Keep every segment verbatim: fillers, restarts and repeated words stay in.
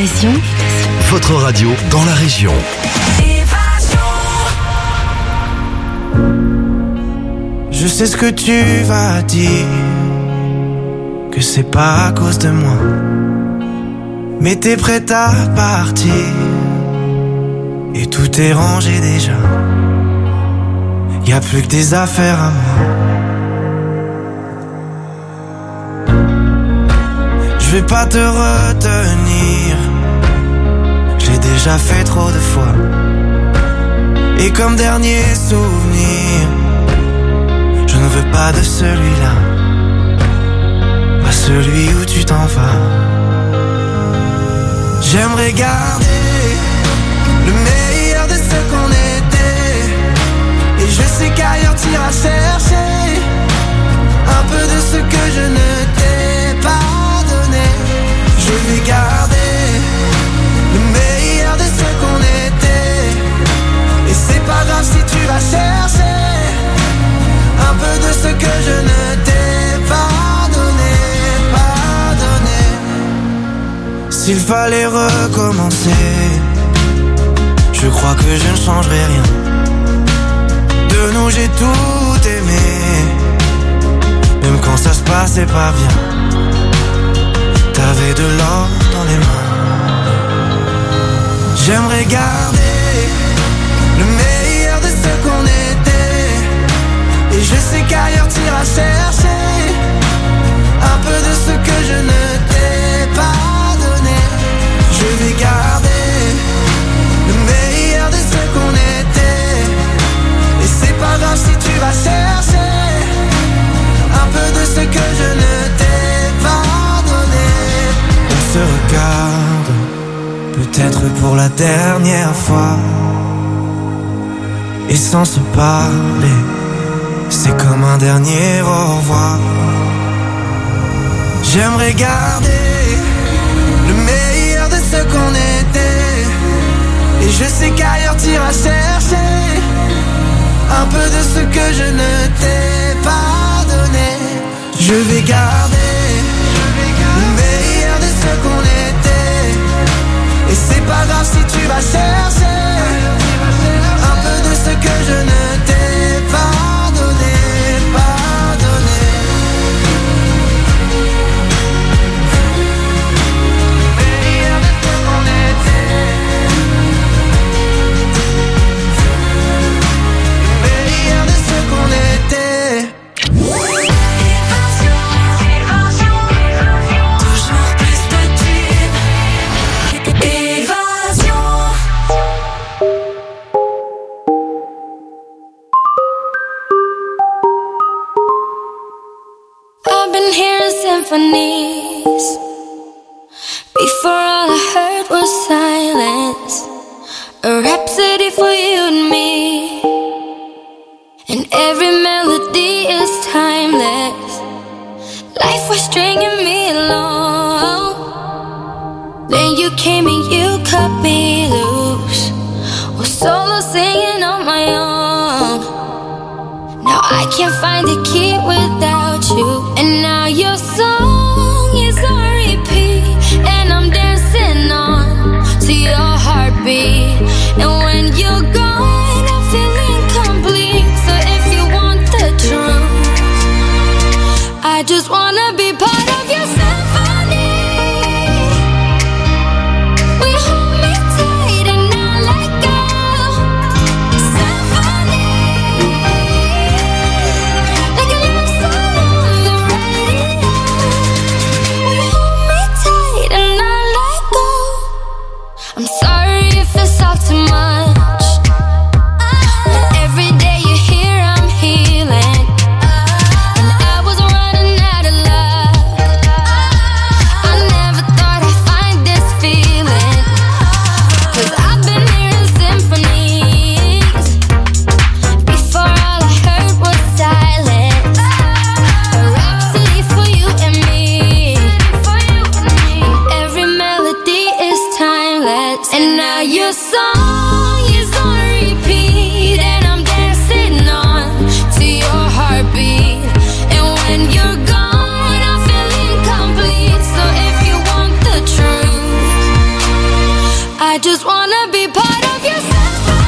Évasion, votre radio dans la région. Je sais ce que tu vas dire, que c'est pas à cause de moi, mais t'es prête à partir, et tout est rangé déjà. Y'a plus que des affaires à moi. Je vais pas te retenir, j'ai déjà fait trop de fois. Et comme dernier souvenir, je ne veux pas de celui-là, pas celui où tu t'en vas. J'aimerais garder le meilleur de ce qu'on était, et je sais qu'ailleurs t'iras chercher un peu de ce que je ne t'ai pas donné. Je vais garder le meilleur de ce qu'on était, et c'est pas grave si tu vas chercher un peu de ce que je ne t'ai pas donné, pas donné. S'il fallait recommencer, je crois que je ne changerai rien. De nous j'ai tout aimé, même quand ça se passait pas bien. T'avais de l'or dans les mains. J'aimerais garder le meilleur de ce qu'on était, et je sais qu'ailleurs t'iras chercher un peu de ce que je ne t'ai pas donné. Je vais garder le meilleur de ce qu'on était, et c'est pas grave si tu vas chercher un peu de ce que je ne t'ai pas donné. On se regarde, peut-être pour la dernière fois, et sans se parler, c'est comme un dernier au revoir. J'aimerais garder le meilleur de ce qu'on était, et je sais qu'ailleurs t'iras chercher un peu de ce que je ne t'ai pas donné. Je vais garder le meilleur de ce qu'on était, et c'est pas grave si tu vas chercher un peu de ce que je ne t'ai pas donné, pas donné. Meilleur de ce qu'on était, meilleur de ce qu'on était. toujours plus de tubes. Évasion. I've been hearing symphonies. Before all I heard was silence. A rhapsody for you and me. And every melody is timeless. Life was stringing me along. Then you came and you cut me loose. Was solo singing on my own. Now I can't find the key without you. And now your song is on repeat, and I'm dancing on to your heartbeat. And when you're gone, I feel incomplete. So if you want the truth, I just wanna be part of your symphony. We hold me tight and not let go. Symphony, like a love song on the radio. We hold me tight and not let go. I'm sorry if it's all too much, but every day you're here I'm healing. And I was running out of luck. I never thought I'd find this feeling, 'cause I've been hearing symphonies. Before all I heard was silence. A rhapsody for you and me. Every melody is timeless, and now your song is on repeat, and I'm dancing on to your heartbeat. And when you're gone, I feel incomplete. So if you want the truth, I just wanna be part of your symphony.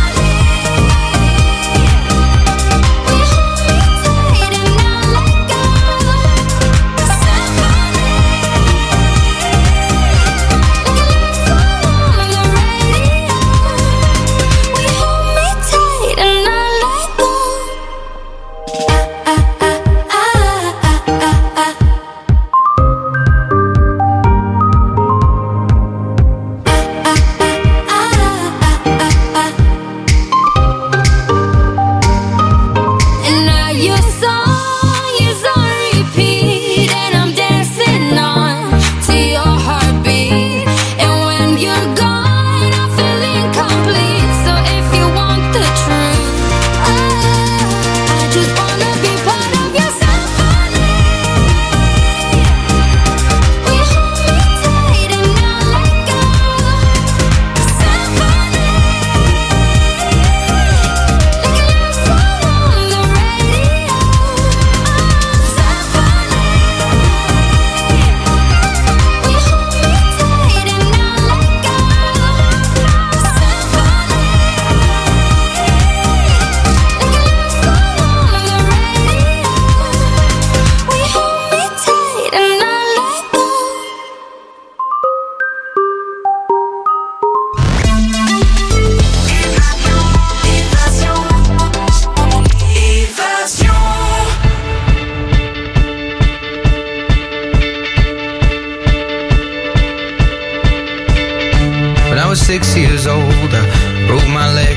Six years old, I broke my leg.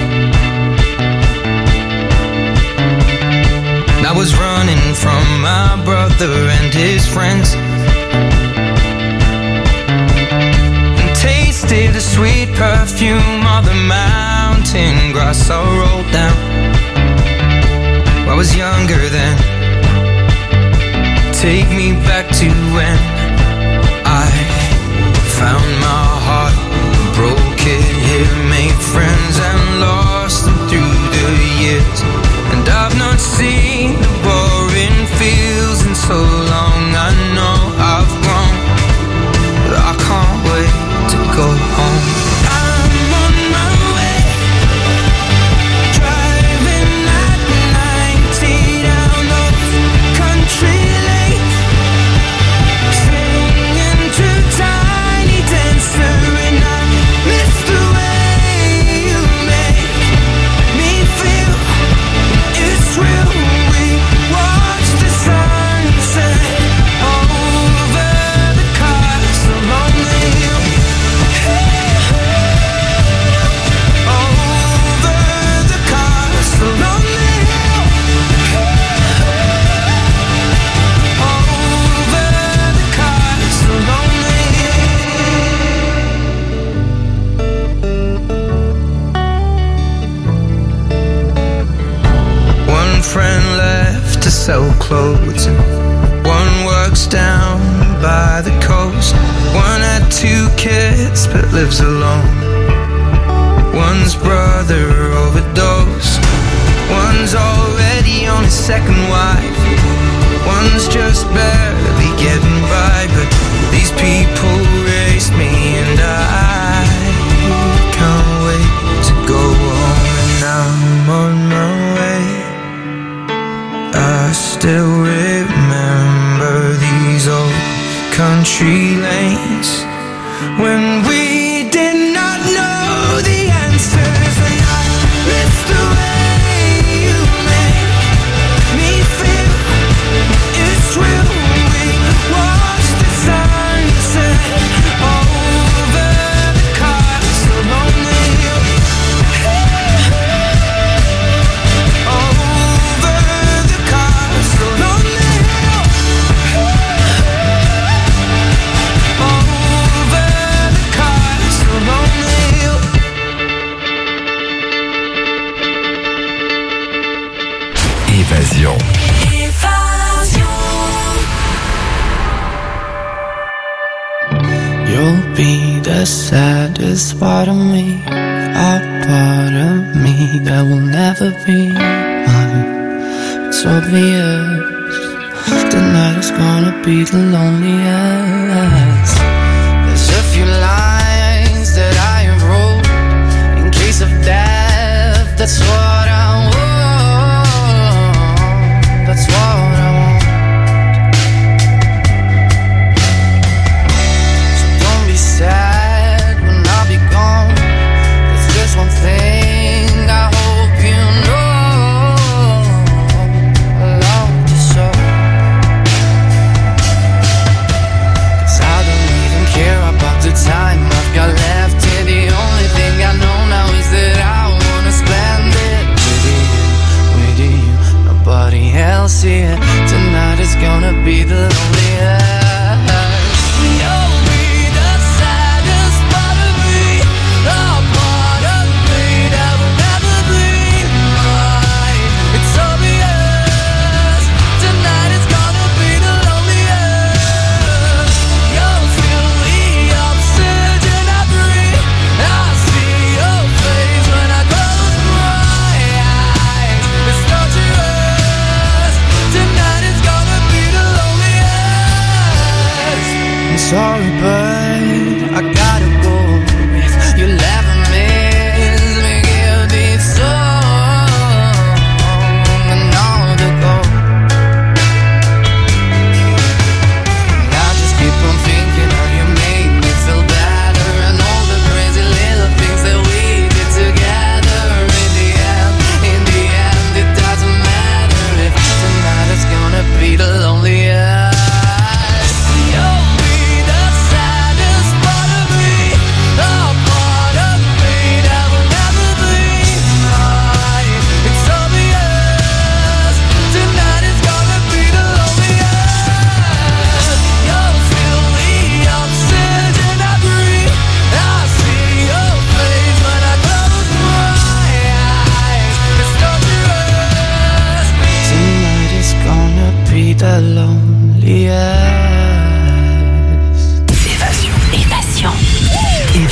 I was running from my brother and his friends, and tasted the sweet perfume of the mountain grass I rolled down. I was younger then. Take me back to when I found my heart, broke it here, made friends and lost them through the years. And I've not seen the boring fields in so long. I know I've grown, but I can't wait to go home. I'm on my way, driving at ninety down those country lanes, singing to Tiny Dancer, and I miss the way you make me feel. It's real. We watch the sunset over the castle on the hill. Over the castle on the hill. Over the castle on the hill. One friend left to sell clothes, and one works down by the coast. One had two kids but lives alone. One's brother overdosed. One's already on his second wife. One's just barely getting by. But these people raised me, and I can't wait to go home. And I'm on my way. I still remember these old country lanes when we did not know the answers, and I miss the way you make me feel. It's real. We watch the sunset over the castle on the hill. Over the castle on the hill. Over the castle on the hill. Évasion. You'll be the saddest part of me, a part of me that will never be mine. It's obvious tonight is gonna be the loneliest. There's a few lines that I have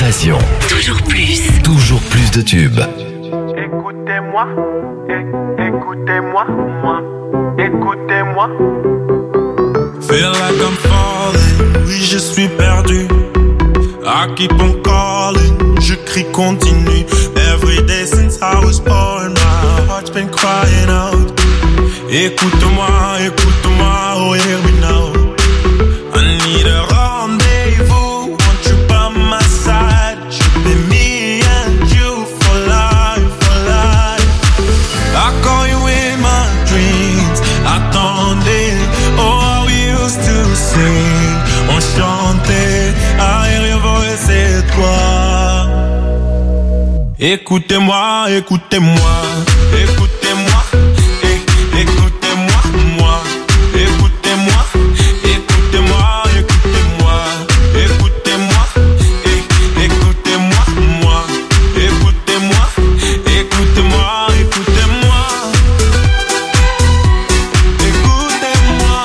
Évasion. Toujours plus. Toujours plus de tubes. Écoutez-moi, é- écoutez-moi, moi, écoutez-moi. Feel like I'm falling, oui je suis perdu. I keep on calling, je crie continue. Every day since I was born, my heart's been crying out. Écoute-moi, écoute-moi, oh hear me now. I need a rendezvous, want you by my side. Should be me and you for life, for life. I call you in my dreams, attendez, oh we used to sing. On chantait, arrière voix c'est toi. Écoutez-moi, écoutez-moi, écoutez-moi, é- écoutez-moi, moi, écoutez-moi, écoutez-moi, écoutez-moi, écoutez-moi, é- écoutez-moi, moi, écoutez-moi, écoutez-moi, écoutez-moi, écoutez-moi,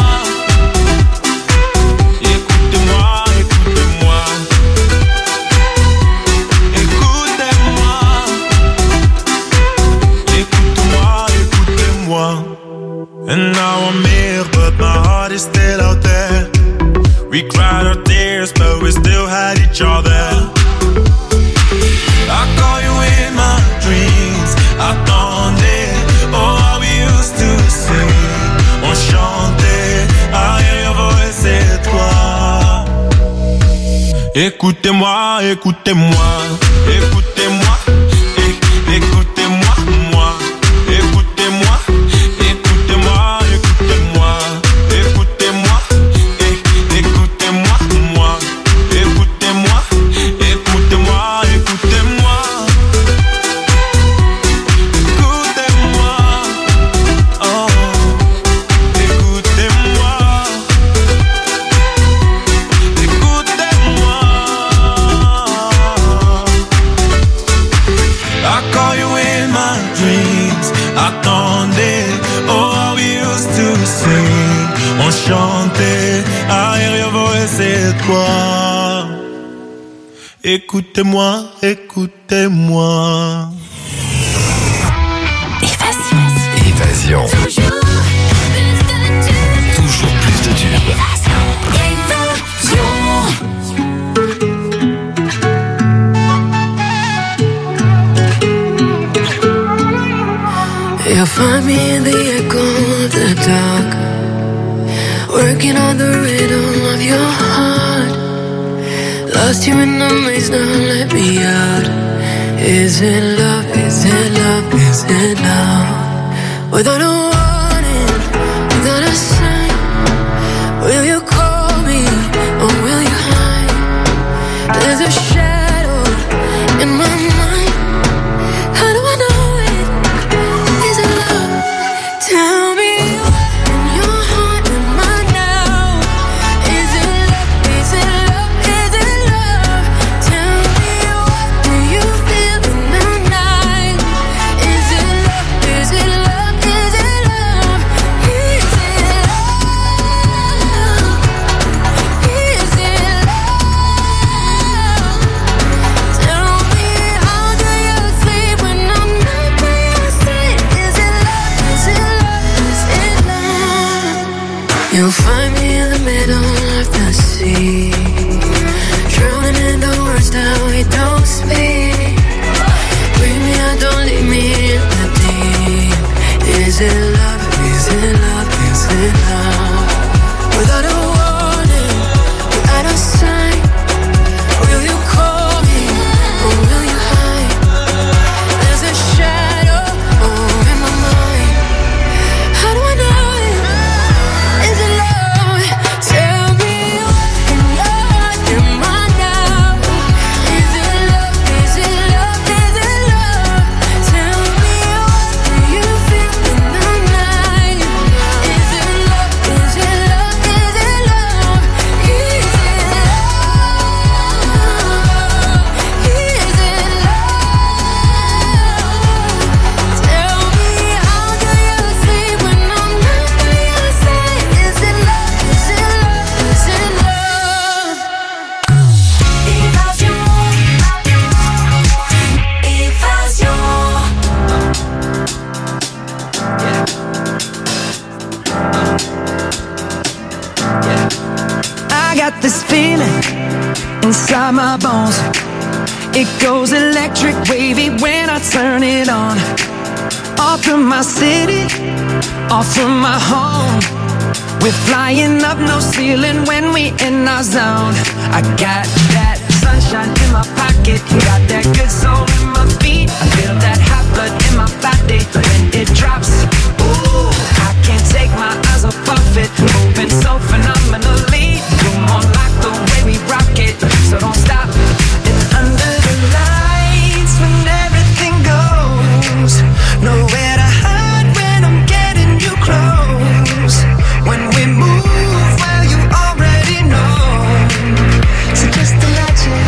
écoutez-moi, écoutez-moi, écoutez-moi, écoute-moi, écoutez-moi. And now I'm here, but my heart is still out there. We cried our tears, but we still had each other. I call you in my dreams, attendez, oh how we used to sing. On chantait, arrière voix c'est toi. Écoutez-moi, écoutez-moi, écoutez-moi, é- écoutez-moi, moi, écoutez-moi, écoutez-moi, écoutez-moi, écoutez-moi, é- écoutez-moi, moi, écoutez-moi, écoutez-moi, écoutez-moi, écoutez-moi, oh, écoutez-moi, écoutez-moi. I call you in my dreams, attendez, oh how we used to sing. On chantait, arrière voix c'est toi. Écoutez-moi, écoutez-moi. Évasion. Toujours plus de tubes. You'll find me in the echo of the dark, working on the rhythm of your heart. Lost you in the maze, now let me out. Is it love, is it love, is it love? Without a warning, without a sign, will you call me or will you hide? There's a shadow in my mind. How do I know it? Is it love? Tell me what's in your heart and mine now. Is it love? Is it love? Is it love? Tell me what do you feel in the night? Is it love? Is it love? Is it love? inside my bones. It goes electric wavy when I turn it on. Off from my city, off from my home. We're flying up, no ceiling when we in our zone. I got that sunshine in my pocket, got that good soul in my feet. I feel that hot blood in my body when it drops. Ooh, I can't take my eyes off of it, moving so phenomenally. You're more like the way we rock it, so don't stop. And under the lights when everything goes, nowhere to hide when I'm getting you close. When we move, well, you already know. So just imagine.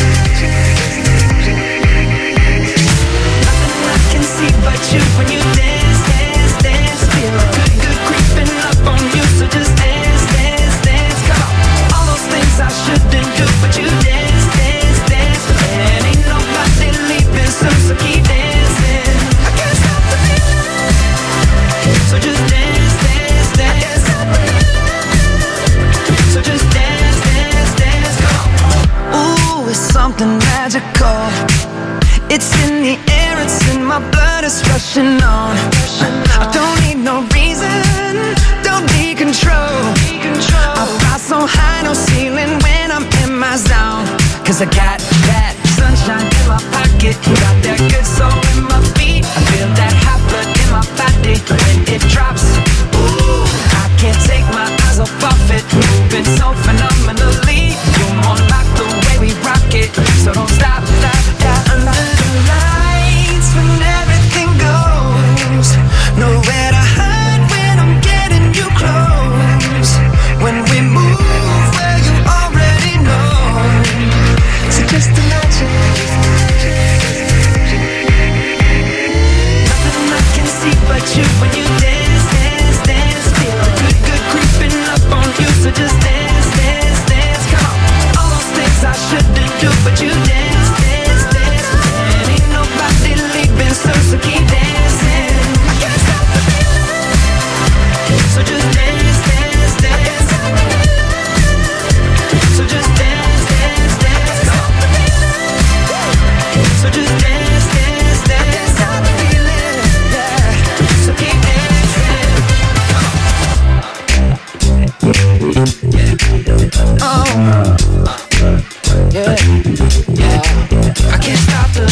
Nothing I can see but you when you dance, dance, dance. Feel good, good creeping up on you. So just dance, dance, dance. Come on. All those things I shouldn't do, but you dance, dance, dance. And ain't nobody leaving soon, so keep dancing. I can't stop the feeling. So just dance, dance, dance. So just dance, dance, dance. Come on. Ooh, it's something magical. It's in the air, it's in my blood, it's rushing on. I don't need no reason, don't need control. I fly so high, no ceiling when I'm in my zone. Cause I got that sunshine in my pocket, got that good soul in my feet. I feel that hot blood in my body when it drops. Ooh, I can't take my eyes off of it, moving so phenomenally. You're more like the way we rock it, so don't stop, stop, stop. Under the lights when everything goes, nowhere to hide when I'm getting you close. When we move, well, you already know. So just imagine. Nothing I can see but you when you dance, dance, dance. Feel good, good creeping up on you. So just dance, dance, dance. Come on. All those things I shouldn't do, but you dance, dance, dance. And ain't nobody leaving soon, so keep dancing. I can't stop the feeling. So just dance, dance, dance. So just dance, dance, dance. So just dance, dance, dance. Stop the feeling, yeah. So keep dancing. Oh, yeah, yeah. I can't stop the.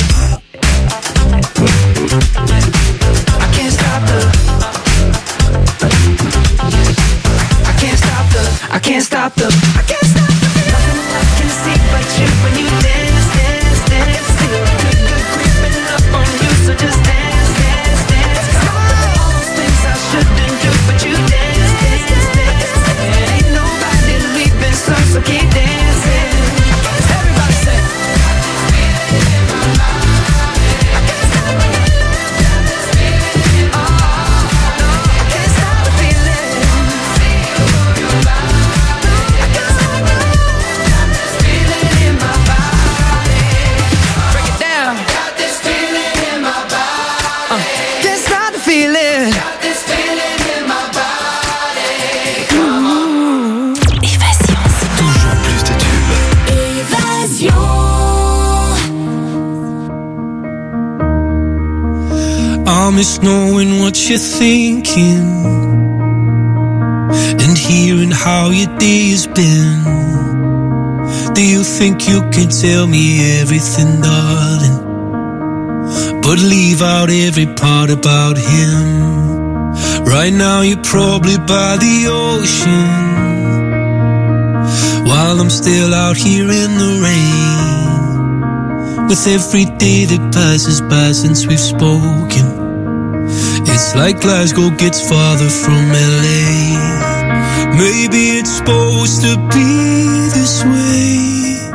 I can't stop the. I can't stop the. I can't stop the. I can't stop the. Nothing I can see but you when you dance, dance, dance. Feel good, good creeping up on you. So just dance, dance, dance. Come on. All those things I shouldn't do, but you dance, dance, dance. And ain't nobody leaving soon, so keep dancing. Everybody say. I miss knowing what you're thinking and hearing how your day has been. Do you think you can tell me everything, darling, but leave out every part about him? Right now you're probably by the ocean, while I'm still out here in the rain. With every day that passes by since we've spoken, it's like Glasgow gets farther from L A. Maybe it's supposed to be this way,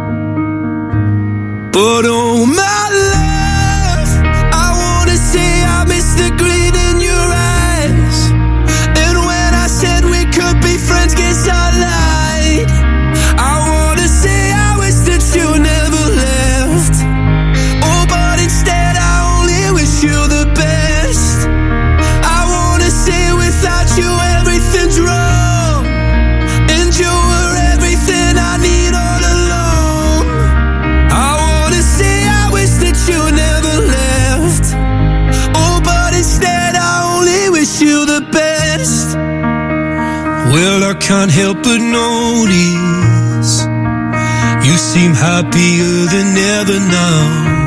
but oh my love, I wanna say I miss the gleam in your eyes. And when I said we could be friends, guess I lied. I wanna say I wish that you never left. Oh, but instead I only wish you the best. I wanna say without you everything's wrong, and you were everything I need all along. can't help but notice you seem happier than ever now.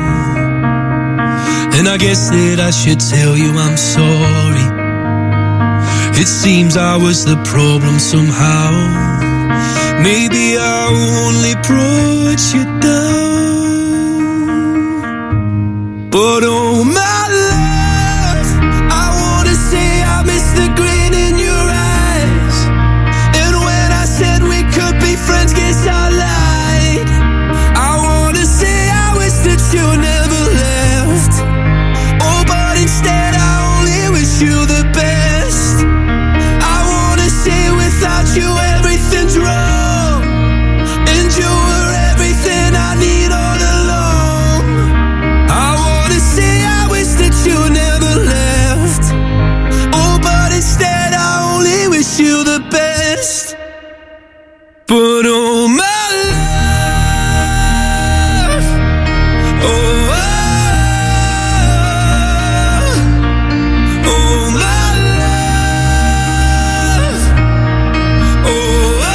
And I guess that I should tell you I'm sorry. It seems I was the problem somehow. Maybe I only brought you down. But oh my love, I wanna say I miss the grin in your eyes. And when I said we could be friends, guess I lied. I wanna say I wish that you never left. Oh, but instead I only wish you the best. I wanna say without you everything's wrong, and you were everything I need all along. I wanna say I wish that you never left. Oh, but instead I only wish you the best. But oh my love, oh, oh, oh my love, oh,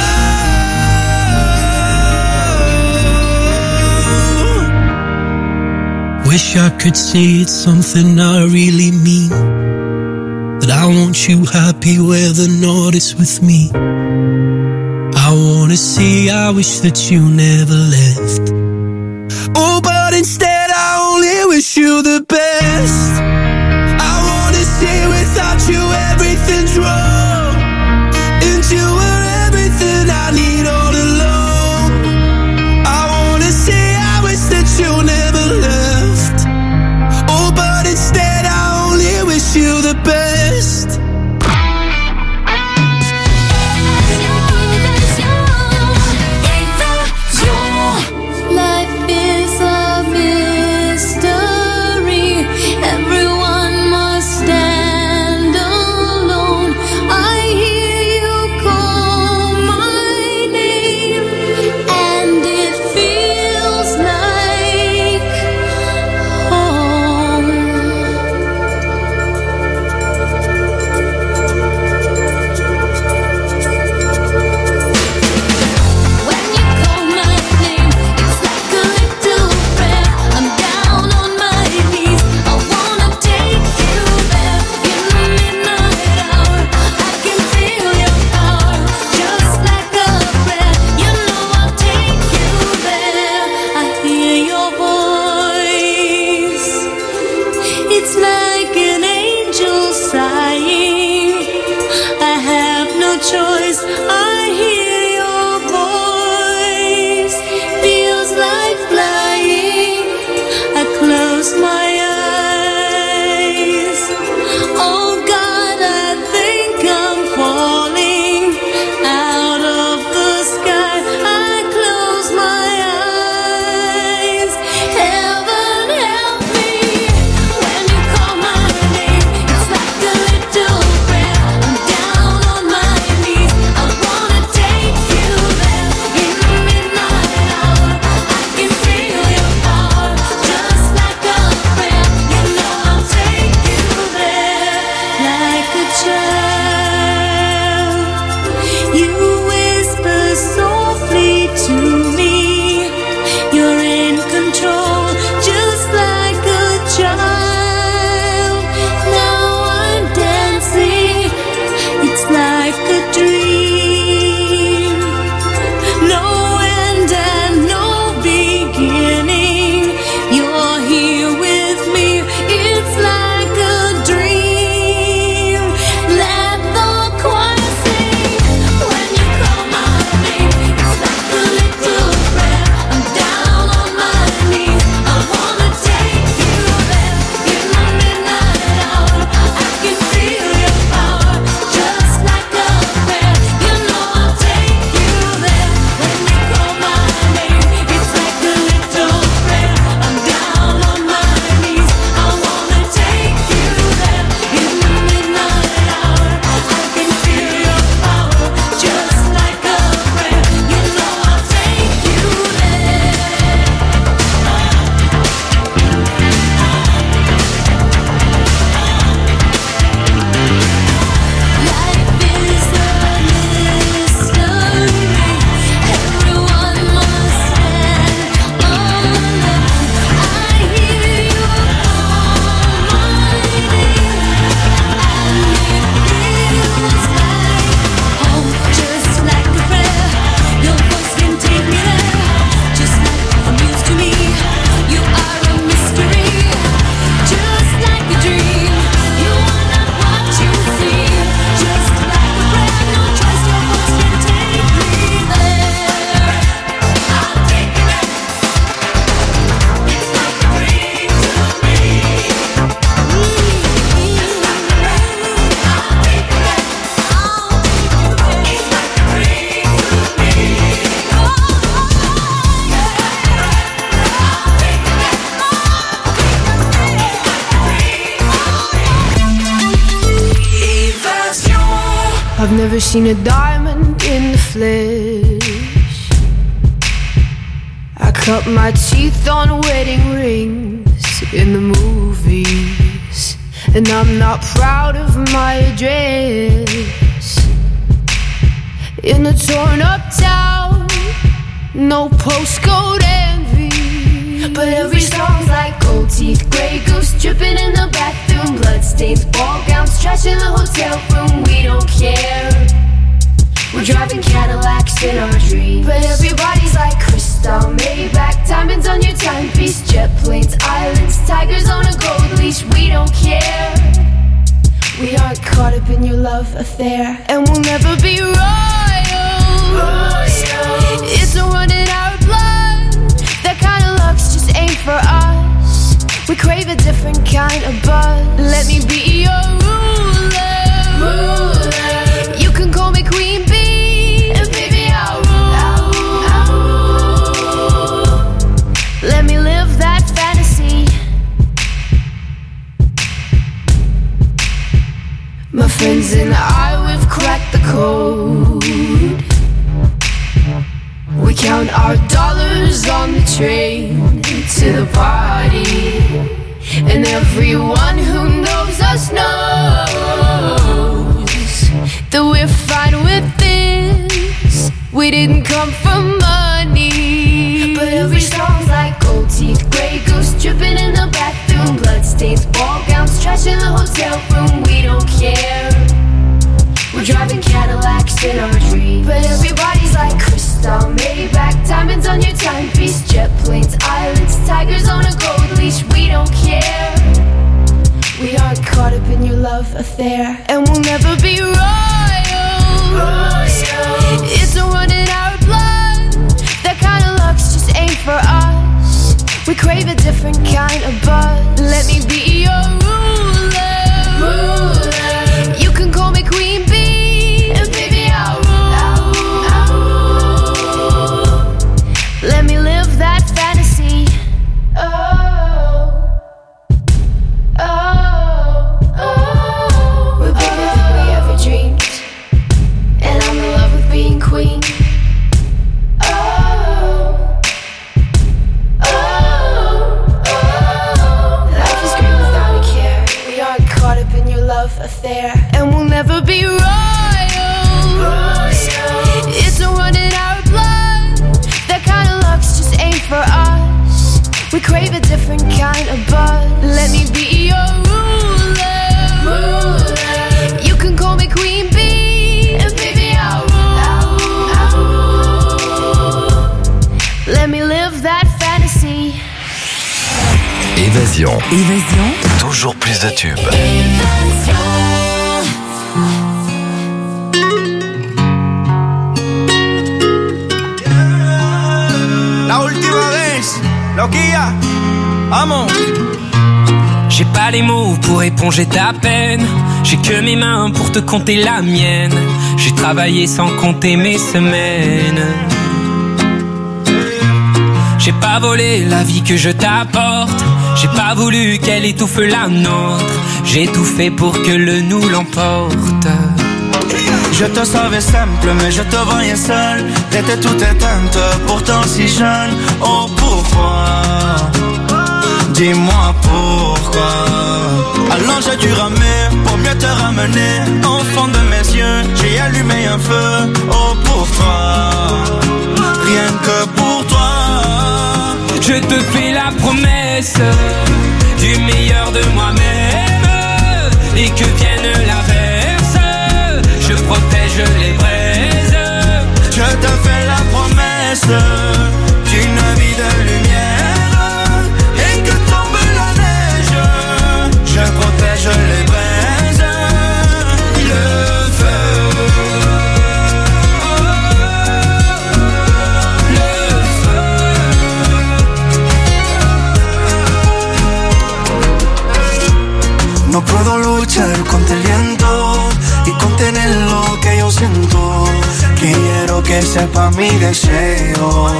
oh. Wish I could say it's something I really mean, that I want you happy whether or not it's with me. I wanna say I wish that you never left. Oh, but instead I only wish you the best. I wanna say without you everything's wrong, and you were everything I need all along. I wanna say I wish that you never left. Oh, but instead I only wish you the best. Life is a mystery. I've never seen a diamond in the flesh. I cut my teeth on wedding rings in the movies, and I'm not proud of my address. In a torn up town, no postcode envy, but every song's like gold teeth, grey goose dripping in the bathroom, bloodstains, ball gowns, trash in the hotel room. We don't care. We're driving Cadillacs in our dreams, but everybody's like crystal, Maybach, diamonds on your timepiece, jet planes, islands, tigers on a gold leash. We don't care. We aren't caught up in your love affair, and we'll never be royals. Royals. It's a run in our blood. That kind of luck's just ain't for us. We crave a different kind of buzz. Let me be your ruler. Ruler. You can call me Queen Bee, and baby I'll rule. I'll rule. Let me live that fantasy. My friends and I, we've cracked the code. We count our dollars on the train to the party, and everyone who knows us knows that we're fine with this. We didn't come for money, but every song's like gold teeth, grey goose dripping in the bathroom, bloodstains, ball gowns, trash in the hotel room. We don't care. We're driving Cadillacs in our dreams, but everybody's like crystal, Maybach, diamonds on your timepiece, jet planes, islands, tigers on a gold leash. We don't care. We aren't caught up in your love affair, and we'll never be royals. Royals. It's a run in our blood. That kind of luck's just ain't for us. We crave a different kind of buzz. Let me be your ruler. Ruler. You can call me Queen Bee, and baby I'll rule. I'll rule. Let me live that fantasy. Oh, oh, oh. We're bigger than we ever dreamed, and I'm in love with being queen. Oh, oh, oh. Life is great without a care. We aren't caught up in your love affair, and we'll never be royals. Royals. It's a run in our blood. That kind of luck's just ain't for us. We crave a different kind of buzz. Let me be your ruler. Ruler. You can call me Queen Bee, and baby I'll rule. I'll rule. Let me live that fantasy. Évasion. Évasion. Toujours plus de tubes. La última vez, loquilla, vamos. J'ai pas les mots pour éponger ta peine. J'ai que mes mains pour te compter la mienne. J'ai travaillé sans compter mes semaines. J'ai pas volé la vie que je t'apporte. J'ai pas voulu qu'elle étouffe la nôtre. J'ai tout fait pour que le nous l'emporte. Je te savais simple, mais je te voyais seul. T'étais toute éteinte, pourtant si jeune. Oh pourquoi? Dis-moi pourquoi. Alors j'ai dû ramer pour mieux te ramener. Au fond de mes yeux, j'ai allumé un feu. Oh pour toi, rien que pour toi. Je te fais la promesse du meilleur de moi-même. Et que vienne l'averse, je protège les braises. Je te fais la promesse d'une vie de lumière. Et que tombe la neige, je protège les braises. Le feu, le feu. No puedo luchar contra el viento y contener lo que yo siento. Quiero que sepa mi deseo.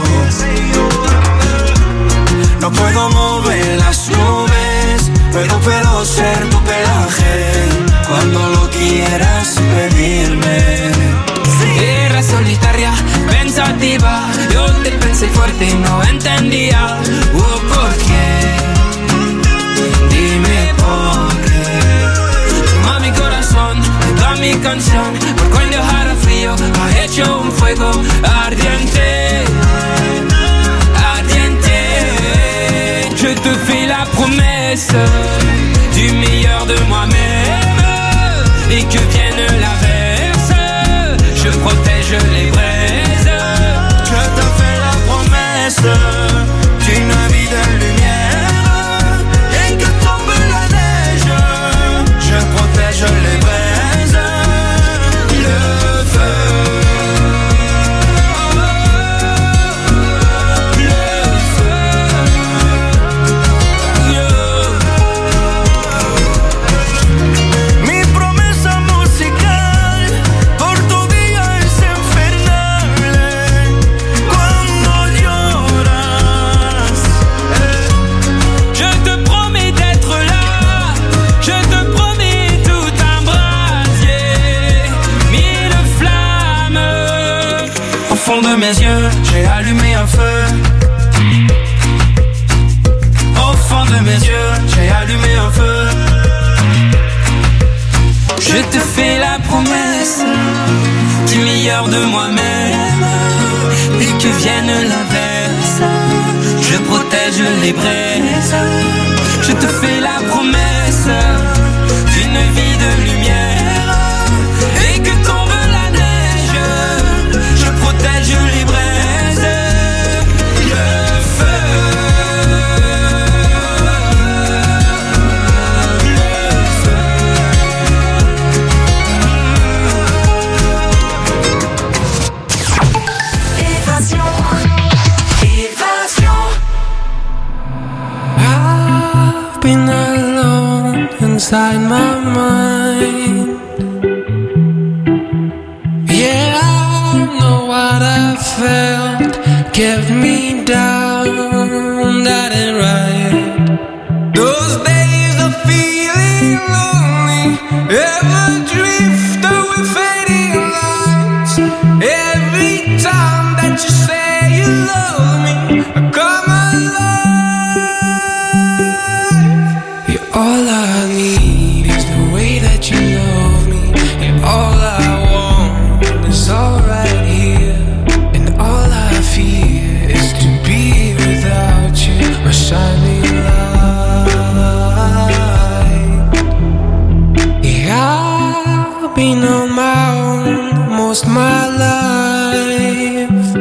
No puedo mover las nubes, pero puedo ser tu pelaje cuando lo quieras pedirme. negativa. Yo te pensé fuerte y no entendía. Oh, ¿por qué? Dime por qué. Toma mi corazón, toda mi canción. Por cuando hará frío, ha hecho un fuego ardiente. Ardiente. Je te fais la promesse du meilleur de moi-même. Et que vienne l'averse, je protège les braises. Je te fais la promesse d'une vie de lumière. Et que tombe la neige, je protège les braises. Le feu, le feu, yeah. Mi promesa musical por tu día es infernal. Cuando lloras, je te promets d'être là. Je te promets tout un brasier, mille flammes. au fond de mes yeux, j'ai allumé un feu. Au fond de mes yeux, j'ai allumé un feu. Je te fais la promesse du meilleur de moi-même. Et que vienne l'averse, je protège les braises. Je te fais la promesse d'une vie de lumière. Et que tombe la neige, je protège les braises. Le feu, le feu. Évasion, évasion. I've been alone inside my mind. Yeah, I know what I felt kept me down, that ain't right. Those days of feeling lonely, ever drift away fading lights. Every time that you say you love me, I come alive. Yeah, all I need is the way that you love me. And all I want is all right here. And all I fear is to be without you, my shining light. Yeah, I've been on my own most my life.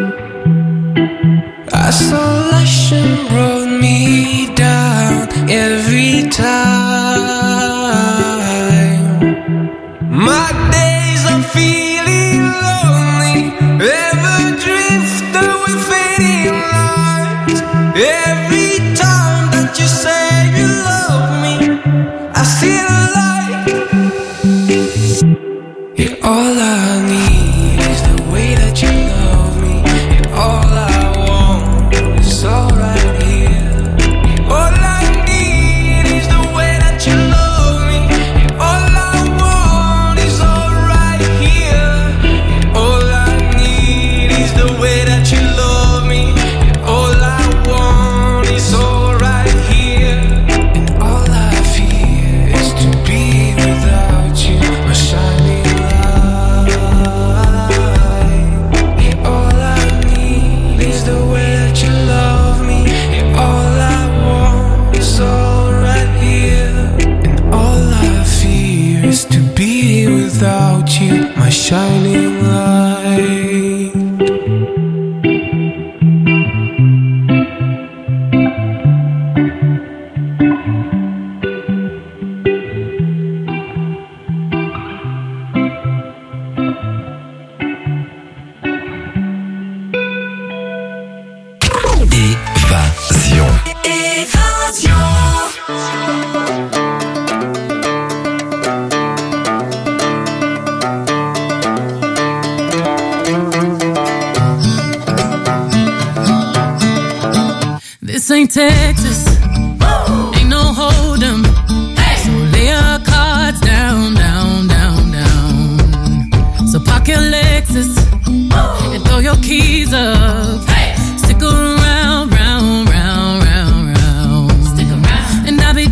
Isolation brought me down every time. My days of feeling lonely ever drift away fading lights. Every time that you say you love me, I see the light. Yeah, all I need is the way that you love me. And all I want is all right here. All I need is the way that you love me. And all I want is all right here. And all I need is the way that you love me. And all I want is all right here. And all I fear is to be without you, my shining light. And all I need is the way that you love me. And all I want is all right here. And all I fear is to be without you, my shining light. Évasion. Évasion. This ain't Texas, ain't no hold'em. So lay your cards down, down, down, down. So park your Lexus and throw your keys up.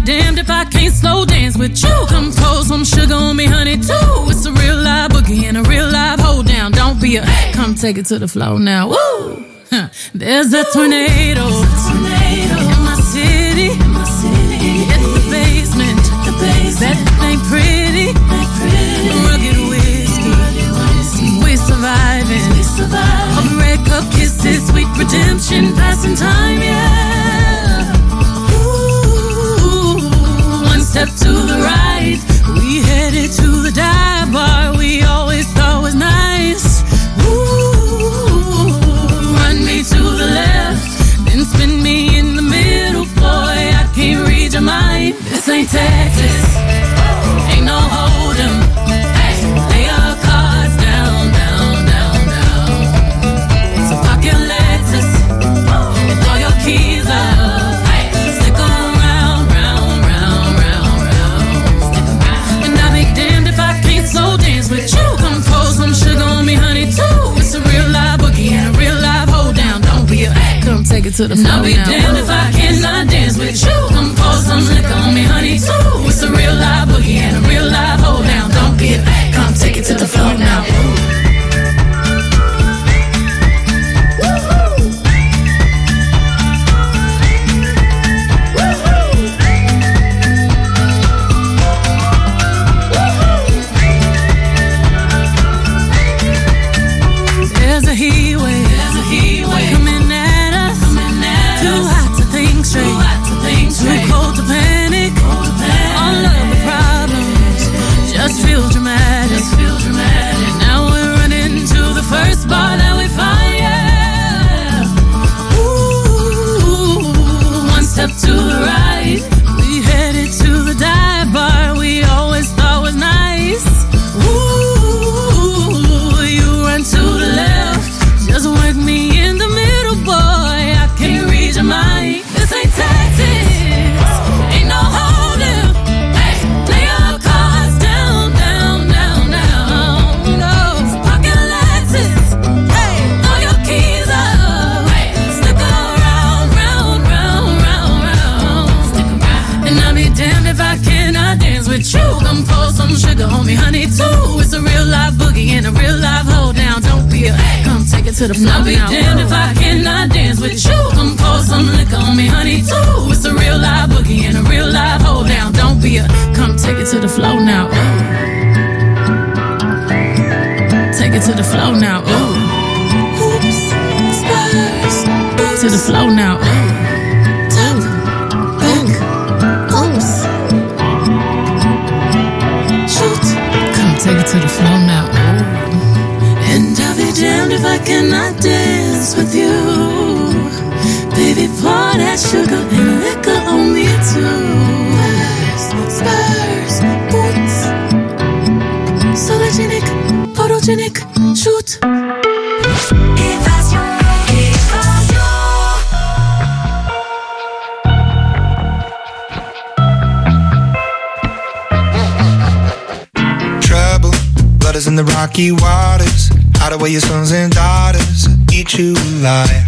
damned if I can't slow dance with you. Come pour some sugar on me, honey, too. It's a real live boogie and a real live hold down. Don't be a, come take it to the floor now. Woo! Huh. There's a tornado, tornado in my city. In my city. It's the basement. The basement. That ain't pretty. Ain't pretty. Rugged whiskey. Rugged whiskey. We're surviving. We surviving. All the red cup kisses, sweet redemption, passing time, yeah. Ooh, one step to the right, we headed to the dive bar we always thought was nice. Ooh, run me to the left, then spin me in the middle, boy, I can't read your mind. This ain't Texas, ain't no hold'em. Hey, lay your cards down, down, down, down. So park your Lexus and throw your keys up. Hey, stick around, round, round, round, round. And I'll be damned if I can't slow dance with you. Come pour some sugar on me, honey, too. It's a real live boogie and a real live hold down. Don't be a, come take it to the floor. I'll be damned if I cannot dance with you. Come pour some liquor on me, honey, too. It's a real live boogie and a real live hold down. Don't be a, come take it to the floor now. There's a heat wave, there's a heat wave coming at us, coming at too us. Hot to think straight, too hot to think straight, too cold to panic, cold to panic. All of the problems just feel dramatic, just feel dramatic. Now we're running to the first bar that we find, yeah. Ooh, one step to the right, we headed to the dive bar we always thought was nice. Ooh, you run to the left, just work me in the middle, boy, I can't read your mind. This ain't Texas, ain't no hold'em. Hey, lay your cards down, down, down, down. No, park your Lexus, hey, throw your keys up. Hey, stick around, round, round, round, round. Stick around. And I'll be damned if I cannot dance with you. Come pour some sugar on me, honey, too. It's a real live boogie and a real live hold down. Don't be a, come take it to the floor. I'll be damned if I cannot dance with you. Come pour some liquor on me, honey, too. It's a real live boogie and a real live hold down. Don't be a, come take it to the floor now. Ooh. Take it to the floor now. Ooh. Oops, spurs. To the floor now. Ooh. Top, back, oops. Shoot. Come take it to the floor now. Ooh. And I'll be damned if I cannot dance with you. Baby, pour that sugar and liquor on me too. Spurs, spurs, boots. Sologenic, photogenic, shoot. Évasion, évasion. Trouble, blood is in the rocky waters. Hide away your sons and daughters, eat you alive.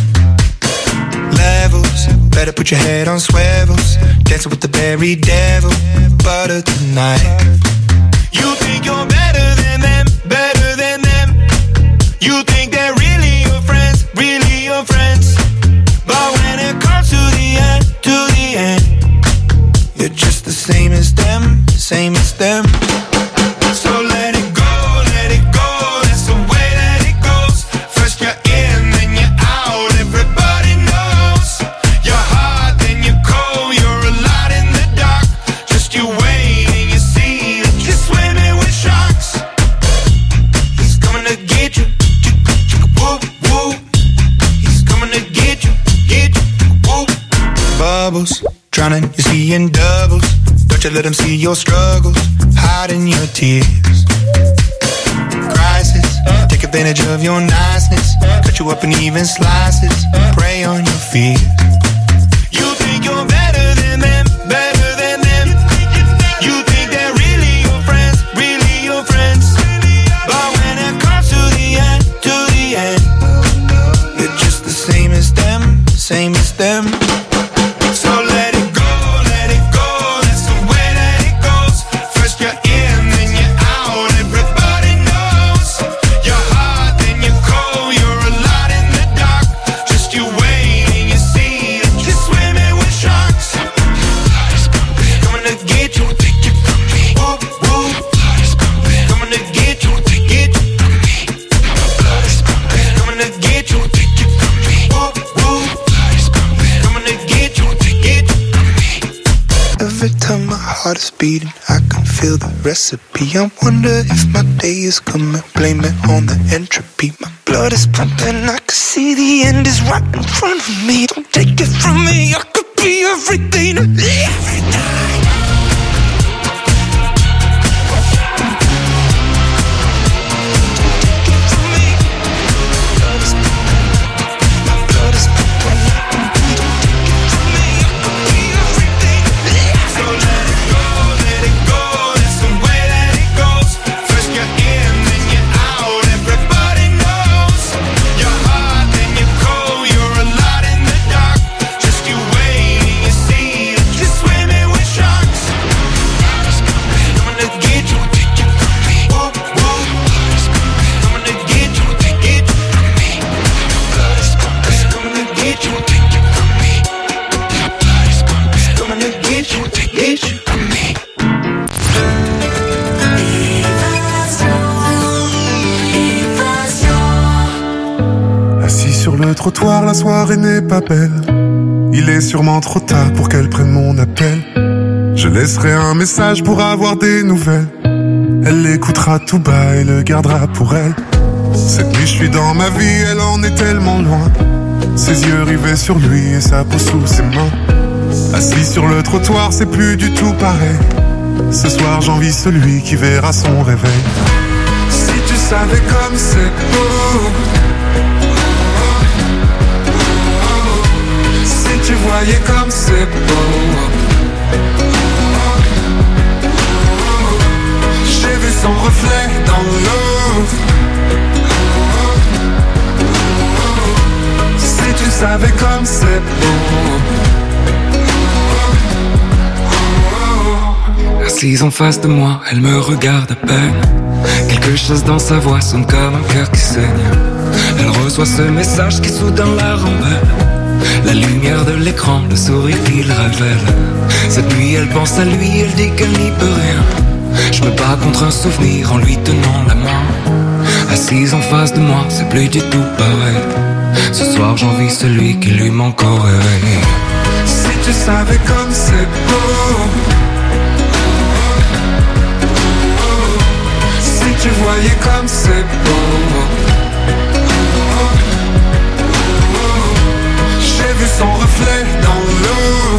Levels, better put your head on swivels. Dancing with the very devil, butter tonight. You think you're better than them, better than them. You think they're really your friends, really your friends. But when it comes to the end, to the end, you're just the same as them, same as them. So let it go, let it go, that's the way that it goes. First you're in, then you're out, everybody knows. You're hot, then you're cold, you're a lot in the dark. Just you wait and you see that you're swimming with sharks. He's coming to get you, whoop, whoop. He's coming to get you, get you, whoop. Bubbles, drowning, you're seeing doubles. Don't you let him see your struggles, hiding your tears. Crisis, take advantage of your niceness. Cut you up in even slices, prey on your fears. You think you're better than them, better than them. You think they're really your friends, really your friends. But when it comes to the end, to the end, you're just the same as them, same as them. So let it go, let it go. every time my heart is beating, I can feel the recipe. I wonder if my day is coming, blame it on the entropy. My blood is pumping, I can see the end is right in front of me. Don't take it from me, I could be everything to me. Every night. Trottoir, la soirée n'est pas belle. Il est sûrement trop tard pour qu'elle prenne mon appel. Je laisserai un message pour avoir des nouvelles. Elle l'écoutera tout bas et le gardera pour elle. Cette nuit je suis dans ma vie, elle en est tellement loin. Ses yeux rivés sur lui et sa peau sous ses mains. Assis sur le trottoir, c'est plus du tout pareil. Ce soir j'envie celui qui verra son réveil. Si tu savais comme c'est beau, tu voyais comme c'est beau. J'ai vu son reflet dans l'eau. Si tu savais comme c'est beau. Assise en face de moi, elle me regarde à peine. Quelque chose dans sa voix sonne comme un cœur qui saigne. Elle reçoit ce message qui soudain la rend belle. La lumière de l'écran, le sourire qu'il révèle. Cette nuit elle pense à lui, elle dit qu'elle n'y peut rien. Je me bats contre un souvenir en lui tenant la main. Assise en face de moi, c'est plus du tout pareil. Ce soir j'envie celui qui lui manque au réveil. Si tu savais comme c'est beau. Si tu voyais comme c'est beau. J'ai vu son reflet dans l'eau.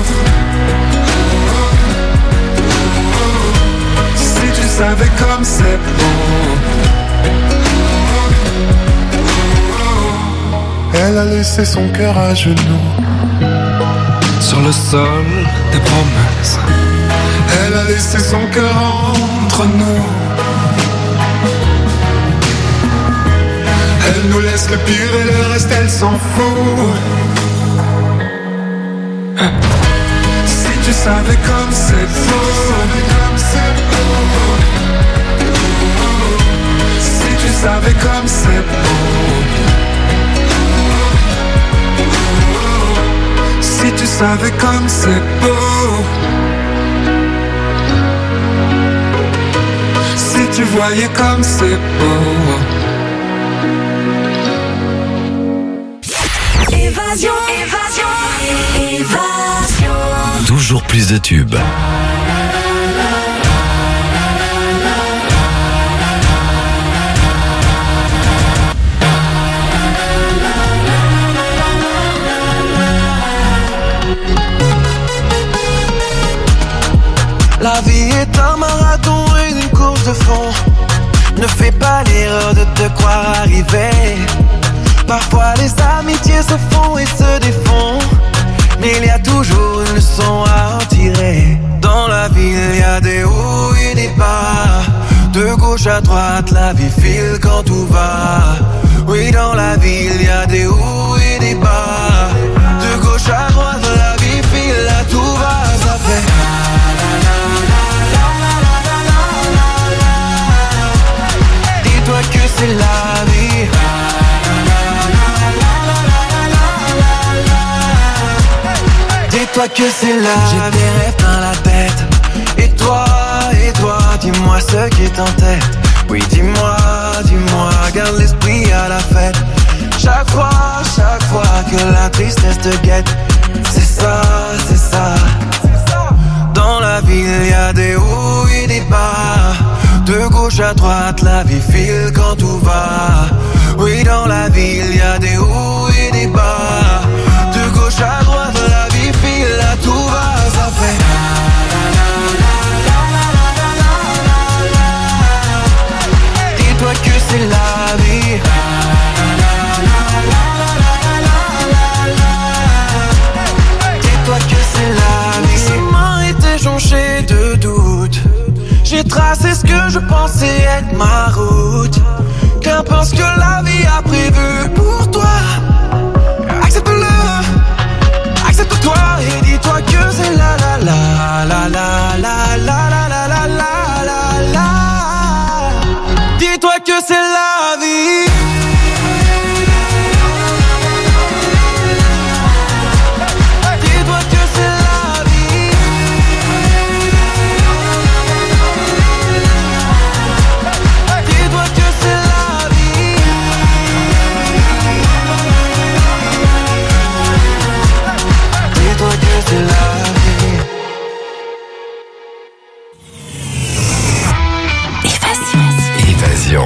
Si tu savais comme c'est beau. Elle a laissé son cœur à genoux sur le sol des promesses. Elle a laissé son cœur entre nous. Elle nous laisse le pire et le reste elle s'en fout. Si tu savais comme c'est beau. Si tu savais comme c'est beau. Si tu savais comme c'est beau. Si tu voyais comme c'est beau. Évasion, évasion, évasion. Toujours plus de tubes. La vie est un marathon et une course de fond. Ne fais pas l'erreur de te croire arrivé. Parfois les amitiés se font et se défont, mais il y a toujours une leçon à en tirer. Dans la vie il y a des hauts et des bas. De gauche à droite la vie file quand tout va. Oui, dans la vie il y a des hauts et des bas. De gauche à droite la vie file, là tout va. Ça fait dis-toi que c'est la vie. Dis-toi que c'est la vie. J'ai des rêves dans la tête. Et toi, et toi, dis-moi ce qui est en tête. Oui, dis-moi, dis-moi, garde l'esprit à la fête. Chaque fois, chaque fois que la tristesse te guette. C'est ça, c'est ça. Dans la des hauts et des bas. De gauche à droite, la vie file quand tout va. Oui, dans la ville, y a des hauts et des bas. De gauche à droite, la vie file, là tout va, ça fait. Dis-toi que c'est la vie. Dis-toi que c'est la vie. Mon chemin était jonché de doutes. J'ai tracé ce que je pensais être ma route. Qu'importe ce que la vie a prévu pour toi. Accepte-le, accepte-toi et dis-toi que c'est la la la la la la la la la la la la la. Dis-toi que c'est la vie. Dis-toi que c'est la vie. Dis-toi que c'est la vie. Dis-toi que c'est la vie. Évasion.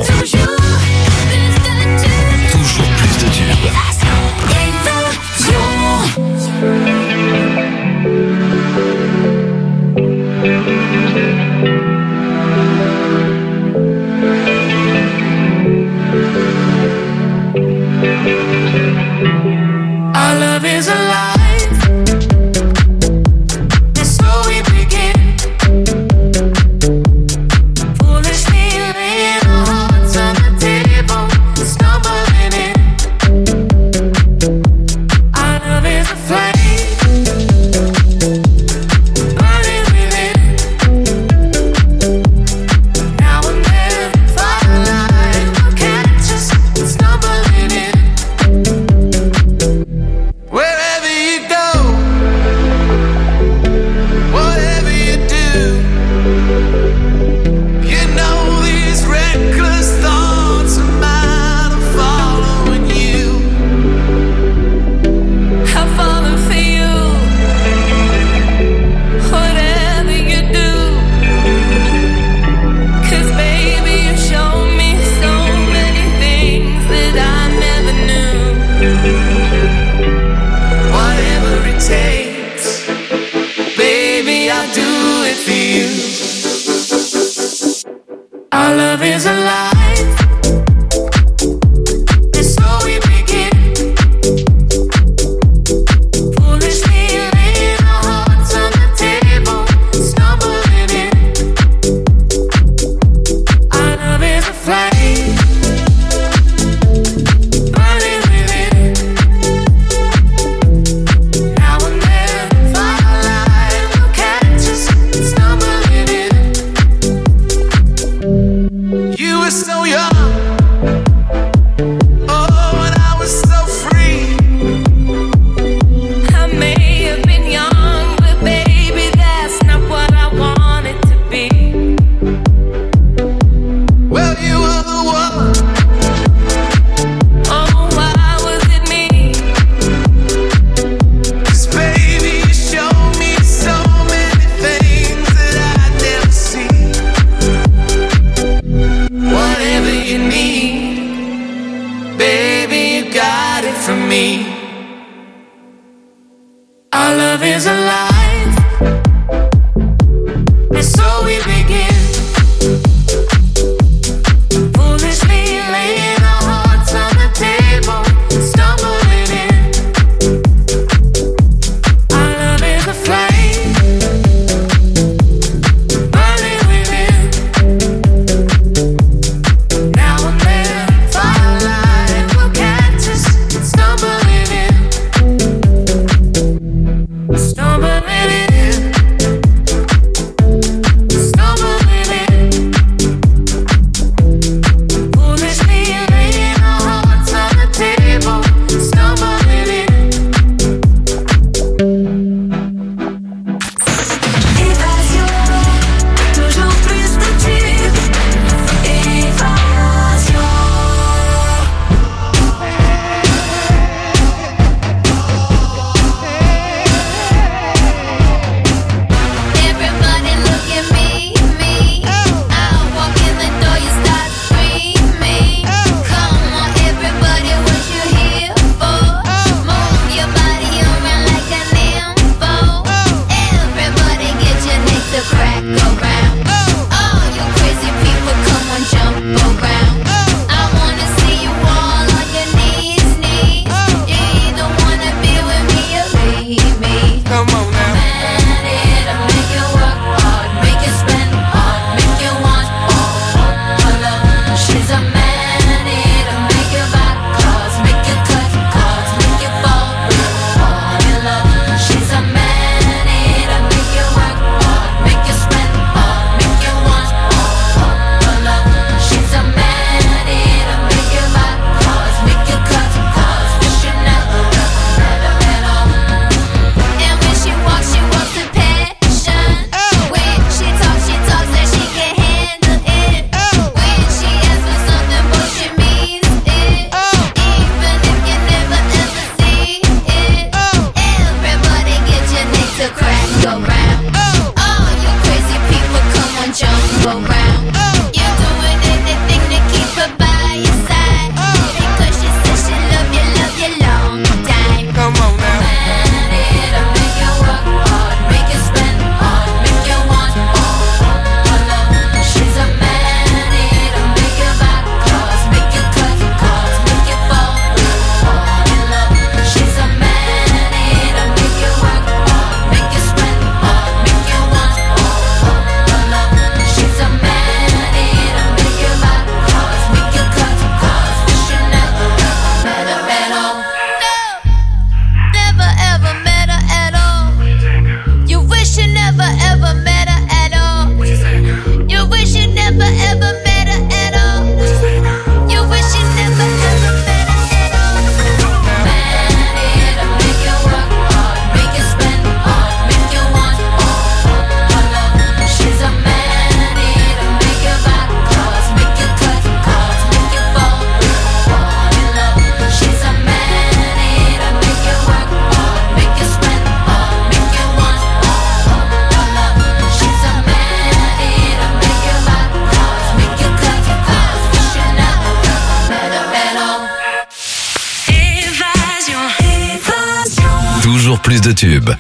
Toujours plus de tubes. Our love is alive, and so we begin. Foolishly laying our hearts on the table, stumbling in. Our love is a flame, burning within. Now and then, firelight will catch us stumbling in. Wherever you go, whatever you do, you know these reckless thoughts of mine are following you. I've fallen for you, whatever you do. 'Cause baby, you showed me so many things that I never knew. Whatever it takes, baby, I'll do it for you. Our love is alive, and so we begin. Foolishly laying our hearts on the table, stumbling in. Our love is a flame, burning within. Now and then, firelight will catch us stumbling in. You were so to crack around. Oh, you crazy people, come on, jump around. I wanna see you all on your knees, knees. You either wanna be with me or leave me. Come on now. Man, it'll make you work hard, make you spend hard, make you want all her love. She's a man, it'll make you buy cars, make you cut cards, make you fall hard in love. She's a man, it'll make you work hard, make you spend hard, make you want all her love. She's a man, it'll make you buy cars, make you cut cards, wish you never met her at all. And when she walks, she walks with passion. When she talks, she talks that she can handle it. When she asks for something, boy, she means it. Even if you never ever see it. Everybody get your neck to crack around. Oh, you crazy people, come on, jump around. You're doing anything to keep her by your side. Because she says she love you, love you long time. Come on now. Man, it'll make you work hard, make you spend hard, make you want all her love. She's a man, it'll make you buy cars, make you cut cards, make you fall hard in love. She's a man, it'll make you work hard, make you spend hard, make you want all her love. She's a man, it'll make you buy cars, make you cut cards, wish you never met her at all. No, never ever met her at all. You wish you never ever met her at all. You wish you never ever met her at all. You wish you never ever met her at all. Man, it'll make you work hard, make you spend hard, make you want all her love. She's a man, it'll make you buy cars, make you cut cards, make you fall hard in love. She's a man, it'll make you work hard, make you spend hard, make you want all her love. She's a man, it'll make you buy cars, make you cut cards, wish you never met her at all. Évasion, évasion. Toujours plus de tubes.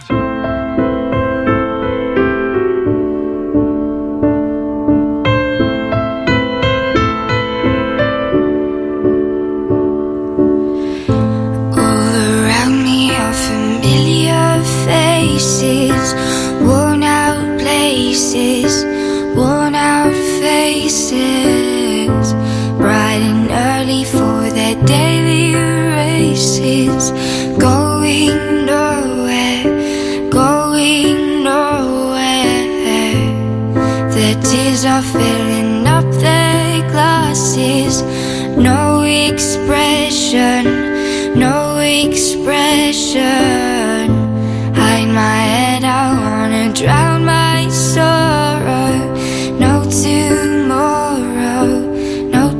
All around me are familiar faces, worn out places, worn out faces, bright and early for their daily races, going nowhere, going nowhere. Their tears are filling up their glasses, no expression, no expression. Hide my head, I wanna drown my sorrow. No tomorrow, no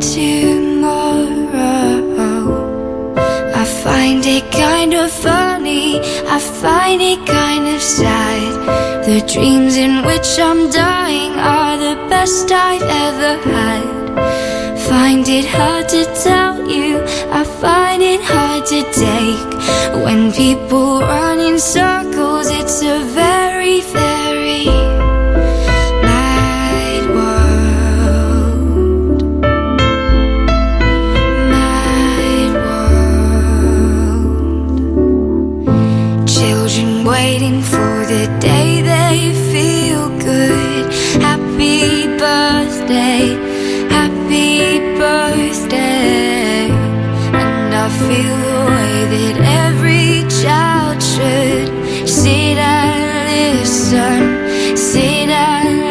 tomorrow. I find it kind of funny, I find it kind of sad. The dreams in which I'm dying are the best I've ever had. Find it hard to tell you, I find it hard to take. When people run in circles, it's a very, very mad world. Mad world. Children waiting for the day they feel good. Happy birthday, happy birthday. And I feel the way that every child should. Sit and listen, sit and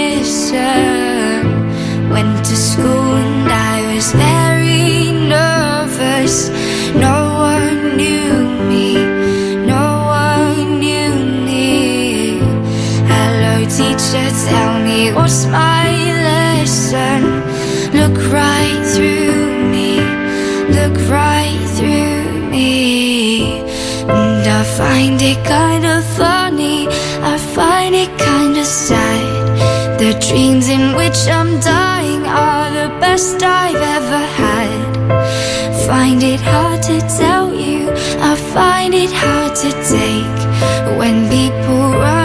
listen. Went to school and I was very nervous. No one knew me, no one knew me. Hello teacher, tell me what's my lesson. Look right through me, look right through me. And I find it kind of funny, I find it kind of sad. The dreams in which I'm dying are the best I've ever had. Find it hard to tell you, I find it hard to take. When people run